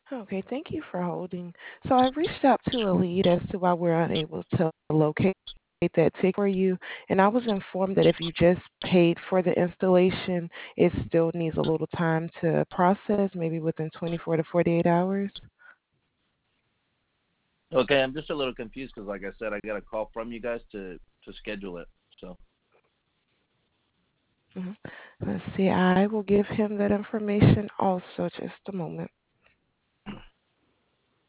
Okay, thank you for holding. So I reached out to a lead as to why we're unable to locate that ticket for you, and I was informed that if you just paid for the installation, it still needs a little time to process, maybe within 24 to 48 hours. Okay, I'm just a little confused because, like I said, I got a call from you guys to schedule it. So Mhm. Let's see, I will give him that information also, just a moment.